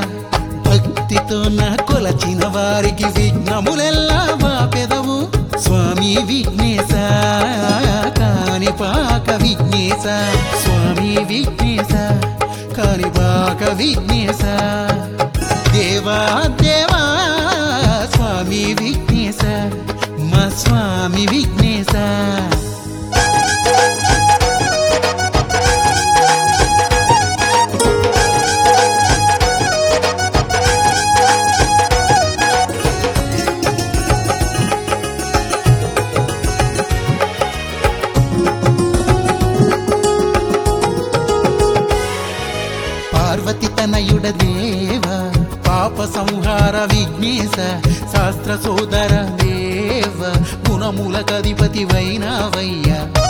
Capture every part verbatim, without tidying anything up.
భక్తితో నా కొలచిన వారికి విఘ్నములెల్లా బాపెదవు స్వామి విఘ్నేశ కాణిపాక విఘ్నేశ స్వామి విఘ్నేశ కాణిపాక విఘ్నేశ దేవా దేవా స్వామి విఘ్నేశ మా స్వామి విఘ్నేశ పార్వతి తనయుడ దేవ పాప సంహార విఘ్నేశ శాస్త్ర సోదర దేవ గుణముల కధిపతి వైనావయ్య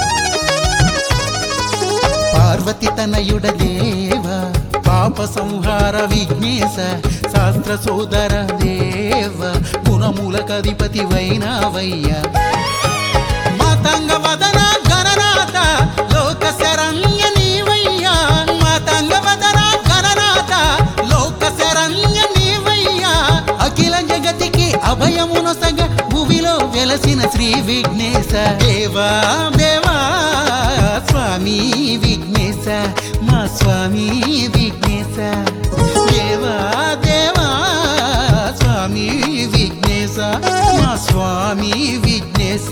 పార్వతి తనయుడ దేవ పాప సంహార విఘ్నేశ శాస్త్ర సోదర దేవ గుణముల కధిపతి వైనావయ్య మాతంగ వదన గణనాథ లోక శరణ్య నీవయ్యా మాతంగ వదన గణనాథ లోక శరణ్య నీవయ్యా అఖిల జగతికి అభయమునొసగ భువిలో వెలసిన శ్రీ విఘ్నేశ దేవా దేవా స్వామి విఘ్నేశ మా స్వామి విఘ్నేశ దేవా దేవా స్వామి విఘ్నేశ మా స్వామి విఘ్నేశ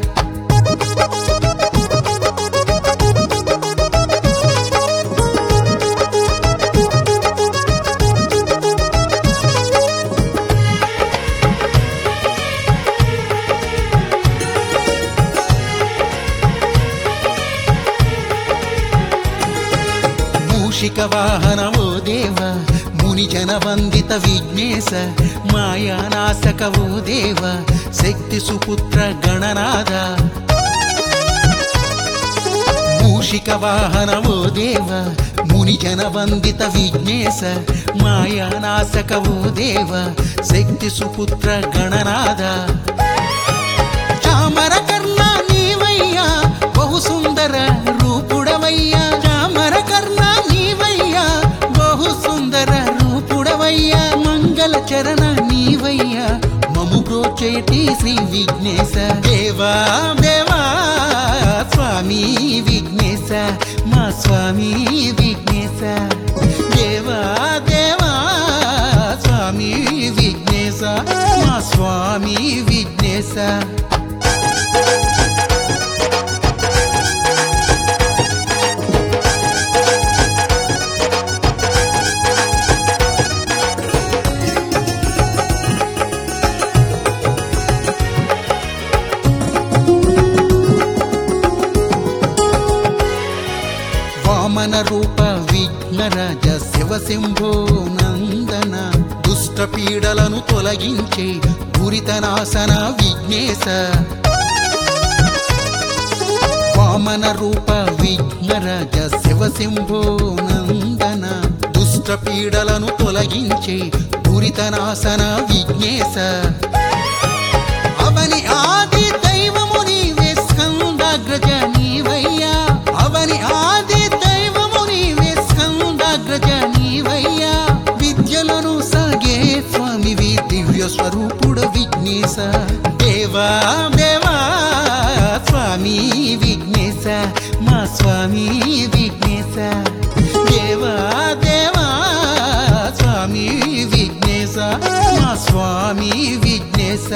మూషిక వాహనవో దేవ ముని జన వందిత విఘ్నేశ మాయానాశకవో దేవ శక్తి సుపుత్ర గణనాథ మూషిక వాహనవో దేవ ముని జన వందిత విఘ్నేశ మాయానాశకవో దేవ శక్తి సుపుత్ర గణనాథ చామర కర్ణ నీవయ్యా బహు సుందర రూపుడవయ్యా చామర కర్ణ నీవయ్యా బహు సుందర రూపుడవయ్యా మంగళ చరణ నీవయ్యా మము ప్రోచేటి శ్రీ విఘ్నేశ దేవా దేవా స్వామి విఘ్నేశ మా స్వామి విఘ్నేశ దేవా దేవా స్వామి విఘ్నేశ మా స్వామి విఘ్నేశ వామన రూప విఘ్నరాజ శివ శంభో నందన దుష్ట పీడలను తొలగించే దురితనాశన విఘ్నేశ వామన రూప విఘ్నరాజ శివ శంభో నందన దుష్ట పీడలను తొలగించే దురితనాశన విఘ్నేశ అవని ఆది దైవము నీవే స్కందాగ్రజ నీవయ్యా అవని ఆది దైవము నీవే స్కందాగ్రజ నీవయ్యా విద్యలను సాగే స్వామివి దివ్య స్వరూపుడ విఘ్నేశ దేవా దేవా స్వామి విఘ్నేశ మా స్వామి విఘ్నేశ దేవా దేవా స్వామి విఘ్నేశ మా స్వామి విఘ్నేశ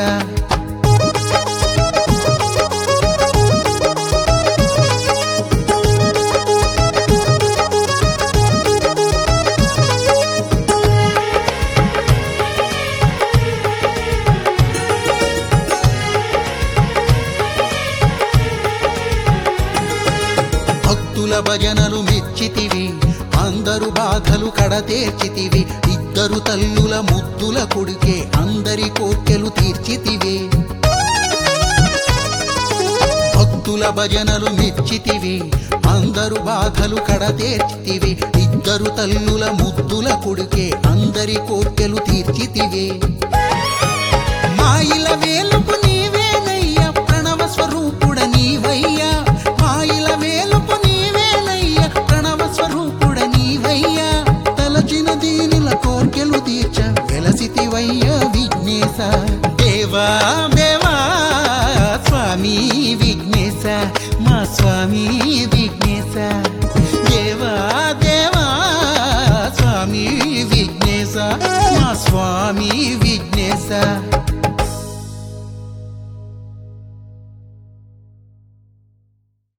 భక్తుల భజనలు మెచ్చితివి అందరు బాధలు కడతేర్చితివి ఇద్దరు తల్లుల ముద్దుల కొడుకే అందరి కోర్కెలు తీర్చితివి భక్తుల భజనలు మెచ్చితివి అందరు బాధలు కడతేర్చితివి ఇద్దరు తల్లుల ముద్దుల కొడుకే అందరి కోర్కెలు తీర్చితివి మాయిల వేలుపు నీవేనయ్య ప్రణవ స్వరూపుడ నీవయ్యా మాయిల వేలుపు నీవేనయ్య ప్రణవ స్వరూపుడ నీవయ్యా తలచిన దీనుల కోర్కెలు స్వామి విఘ్నేశ దేవా దేవా స్వామి విఘ్నేశ మా స్వామి విఘ్నేశ